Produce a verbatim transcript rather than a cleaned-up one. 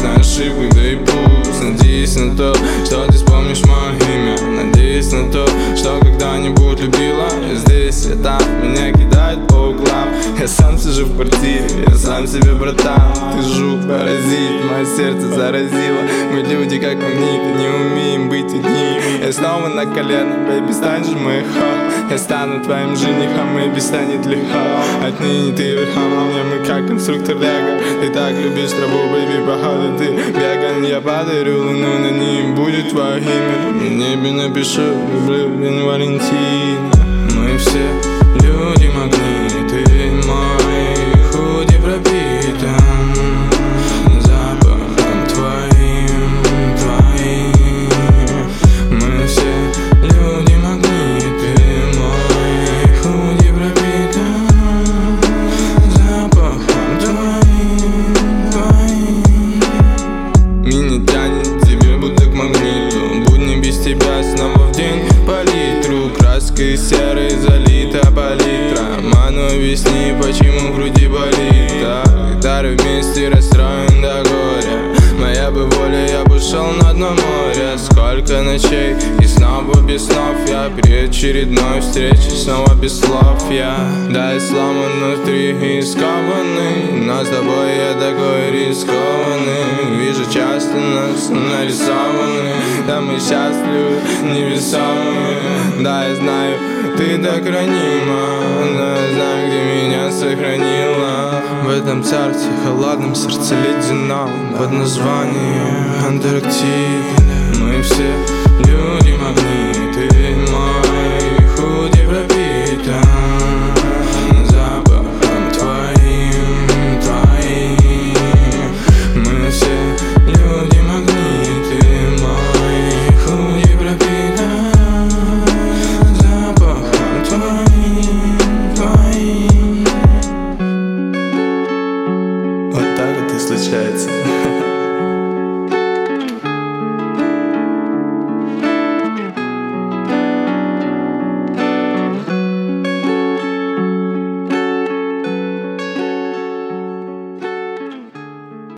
на ошибках, да и пусть. Надеюсь на то, что ты вспомнишь мое имя. Надеюсь на то, что когда-нибудь любила. Я здесь, я там, меня кидают по углам. Я сам сижу в квартире, я сам себе братан. Ты жук, паразит, мое сердце заразило. Мы люди как магниты, не умеем быть одни. Я снова на колено, бэйби, стань же мой хо. Я стану твоим женихом, бэйби, станет легко. Отныне ты верхом, а мне мы как конструктор лего. Ты так любишь траву, бэйби, походу ты веган. Я подарю луну, на ней будет твое имя. В небе напишу, люблю день Валентина. Мы все люди магниты, мой худи пропитан запахом твоим, твоим. Мы все люди магниты, мой худи пропитан запахом твоим, твоим. Меня тянет тебе будто к магниту. Будни без тебя снова в день по литру. Краской серой залита палитра. Ману объясни, почему в груди болит. Так, гитары вместе расстроен до горя. Моя бы воля, я бы шел на дно моря. Сколько ночей и снова без снов. Я при очередной встрече снова без слов. Я, да, и сломан внутри и скованный. Но с тобой я такой рискованный. Вижу часто нас нарисованы. Да, мы счастливы, невесомые. Да, я знаю, ты так ранима. Да, я знаю, где меня сохранила. В этом царстве холодном, сердце ледяном, под названием Антарктида. Мы все люди магниты.